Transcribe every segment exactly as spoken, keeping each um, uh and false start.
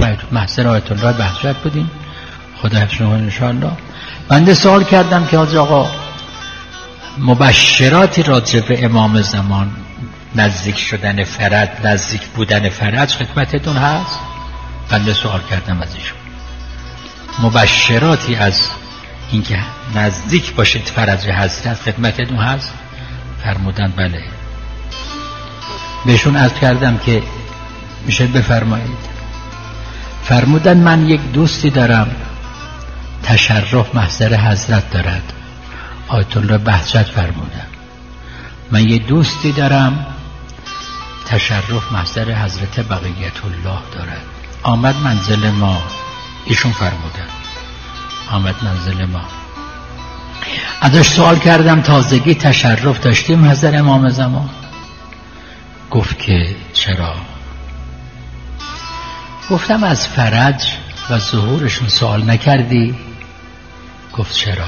محضر آیت الله بهجت بودیم، خدا حفظشون کنه انشاءالله. بنده سوال کردم که حاج آقا مبشراتی راجع به امام زمان، نزدیک شدن فرج، نزدیک بودن فرج خدمتتون هست؟ بنده سوال کردم از ایشون مبشراتی از اینکه نزدیک باشید فرج حضرت خدمتتون هست؟ فرمودن بله. بهشون عرض کردم که میشه بفرمایید. فرمودن من یک دوستی دارم تشرف محضر حضرت دارد. آیت الله بهجت فرمودن من یک دوستی دارم تشرف محضر حضرت بقیت الله دارد. آمد منزل ما، ایشون فرمودن آمد منزل ما. ازش سوال کردم تازگی تشرف داشتیم حضرت امام زمان؟ گفت که چرا؟ گفتم از فرج و ظهورشون سوال نکردی؟ گفت چرا؟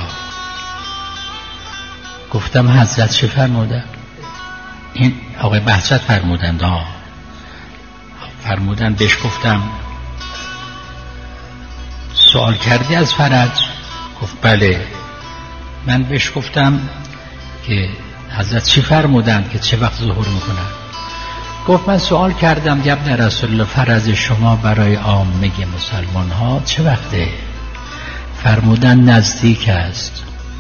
گفتم حضرت چه فرمودن؟ این آقای بهجت فرمودن دا فرمودن بهش گفتم سوال کردی از فرج؟ گفت بله. من بهش گفتم که حضرت چی فرمودن که چه وقت ظهور میکنن؟ گفت من سوال کردم یا ابن رسول الله فرض شما برای عامه مسلمان ها چه وقته؟ فرمودن نزدیک است.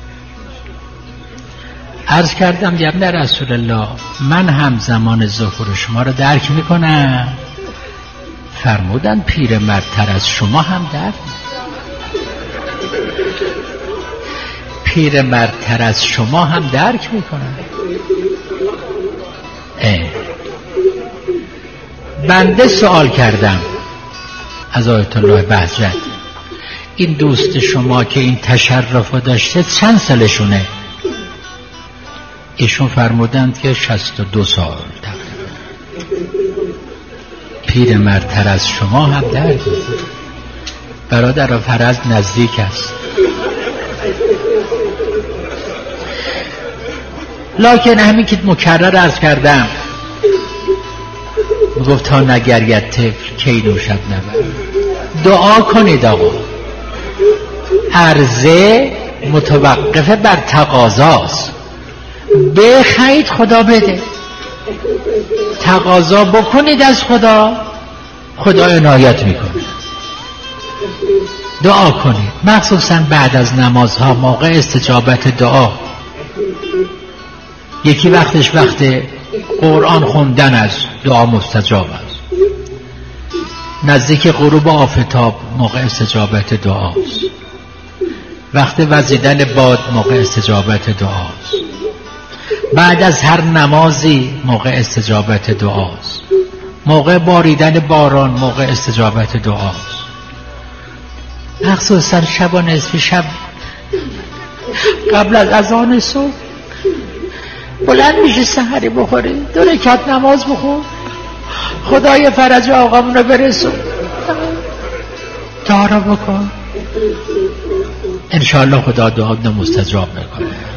عرض کردم یا ابن رسول الله من هم زمان ظهور شما رو درک میکنم. فرمودن پیرمردتر از شما هم درک پیرمردتر از شما هم درک میکنن. بنده سوال کردم از آیت الله بهجت این دوست شما که این تشرف داشته چند سالشونه؟ ایشون فرمودند که شصت و دو سال تقریبا. پیرمردتر از شما هم درک میکنن. برادر فرض نزدیک است. لکن همین که مکرر عرض کردم گفت تا نگرید طفل کی نوشد نبرد. دعا کنید آقا. عرضه متوقفه بر تقاضاست. بخواید خدا بده، تقاضا بکنید از خدا، خدا عنایت میکنه. دعا کنید مخصوصا بعد از نمازها موقع استجابت دعا. یکی وقتش وقت قرآن خوندن است، دعا مستجاب است. نزدیک غروب آفتاب موقع استجابت دعاست. وقت وزیدن باد موقع استجابت دعاست. بعد از هر نمازی موقع استجابت دعاست. موقع باریدن باران موقع استجابت دعاست. مخصوصا شب و نصف شب قبل از اذان صبح بلند میشه سحری بخوری، دو رکعت نماز بخور، خدای فرج آقامون رو برسون، دعا رو بکن، انشاءالله خدا دعا مستجاب میکنه.